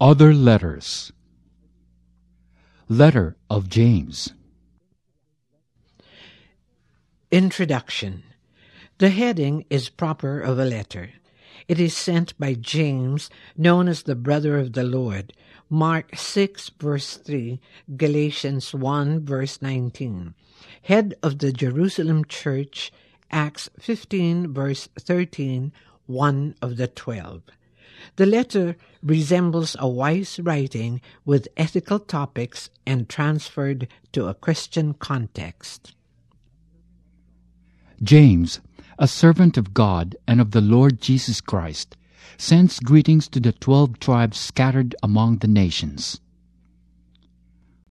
Other letters. Letter of James. Introduction. The heading is proper of a letter. It is sent by James, known as the brother of the Lord, Mark 6 verse 3, Galatians 1 verse 19, head of the Jerusalem church, Acts 15 verse 13, one of the 12. The letter resembles a wise writing with ethical topics and transferred to a Christian context. James, a servant of God and of the Lord Jesus Christ, sends greetings to the 12 tribes scattered among the nations.